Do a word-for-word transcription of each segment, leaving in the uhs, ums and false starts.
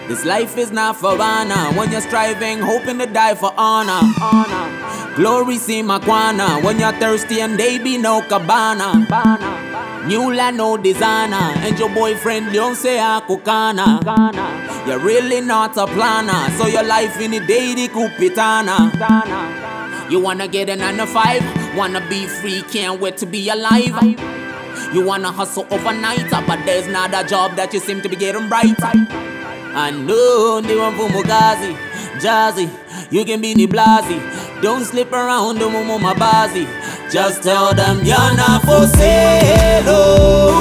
This life is not for honor. When you're striving, hoping to die for honor. honor. Glory see Makwana. When you're thirsty and they be no cabana. New land, no designer. And your boyfriend don't say akukana. You're really not a planner. So your life in the day the kupitana. You wanna get a nine to five, wanna be free, can't wait to be alive. You wanna hustle overnight, but there's not a job that you seem to be getting right. I know they want for Mugazi, Jazzy, you can be the Blasi. Don't slip around the Momo Mabazi. Just tell them you're not for sale. Oh.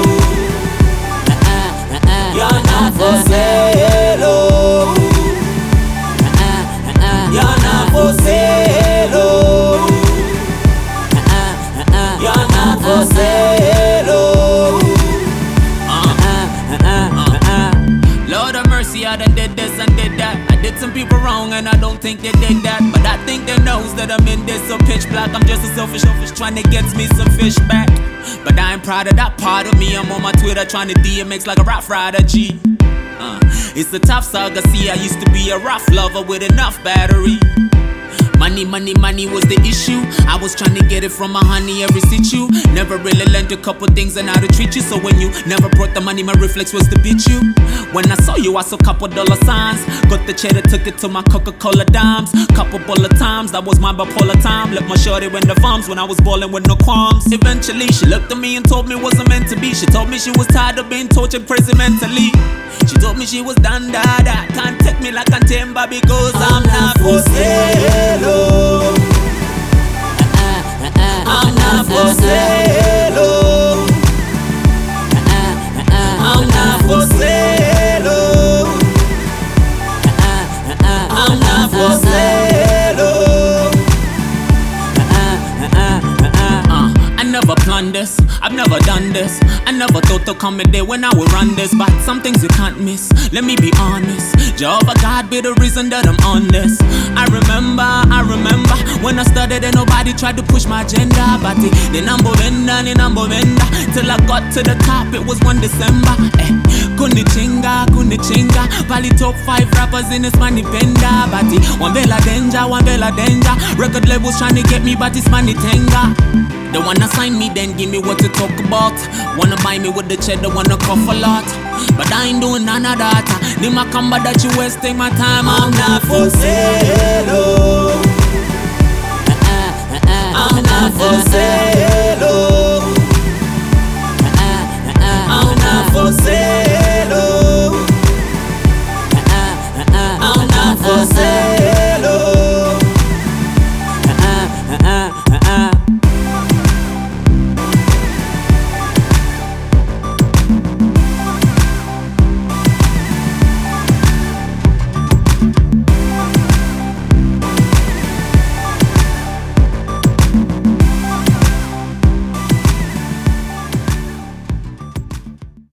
Uh-uh, uh-uh, you're not for sale. Oh. Uh-uh, uh-uh, you're not for sale. Oh. Uh-uh, uh-uh, you're not for sale. Oh. Uh-uh, uh-uh, uh-uh. Lord of mercy, I done did this and did that. I did some people wrong and I don't think they did that. But I think they knows that I'm in this so pitch black. I'm just a selfish, selfish trying to get me some fish back. But I ain't proud of that part of me. I'm on my Twitter trying to D M X like a rap rider G. Uh, it's a tough saga, see I used to be a rough lover with enough battery. Money, money, money was the issue. I was trying to get it from my honey every situ. Never really learned a couple things and how to treat you. So when you never brought the money, my reflex was to beat you. When I saw you, I saw couple dollar signs. Got the cheddar, took it to my Coca-Cola dimes. Couple bullet times, that was my bipolar time. Left my shorty in the farms when I was ballin' with no qualms. Eventually, she looked at me and told me it wasn't meant to be. She told me she was tired of being tortured crazy mentally. She told me she was done, da, da. Can't take me like Antemba because I'm, I'm not for sale. Oh. Uh-uh, uh-uh, I'm not for sale. Oh. Uh-uh, uh-uh, I'm not for sale. Oh. Uh-uh, uh-uh, I'm not for sale. Oh. Uh-uh, uh-uh, uh-uh. Uh, I never planned this, I've never done this. I never thought to come a day when I would run this. But some things you can't miss, let me be honest. Jehovah God be the reason that I'm on this. I remember, I remember when I started and nobody tried to push my agenda. But the, the number vendor, the number vendor. Till I got to the top, it was one December. Eh, Kunichinga, Kunichinga. Probably top five rappers in this money bender. But the one bella danger, one bella danger. Record labels trying to get me, but it's money tenga. They wanna sign me, then give me what to talk about. Wanna buy me with the cheddar, wanna cough a lot. But I ain't doing none of that. Nima kamba that you wasting my time. I'm not for sale. Oh.